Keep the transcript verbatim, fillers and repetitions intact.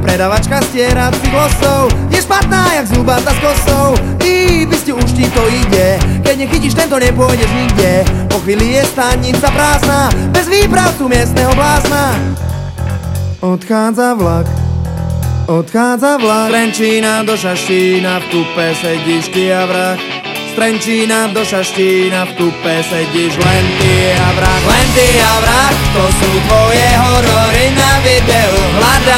Predavačka stieracích vlasov je špatná jak zubata s kosou. Ty by ste už ti to ide, keď nechytíš tento nepôjdeš nikde. Po chvíli je stanica prázdna, bez výpravcu miestneho blázna. Odchádza vlak, odchádza vlak. Z Trenčína do Šaštína v kupe sedíš ty a vrah. Z Trenčína do Šaštína v kupe sedíš len ty a vrah. Len ty a vrah, to sú tvoje horory na videu. Hľadá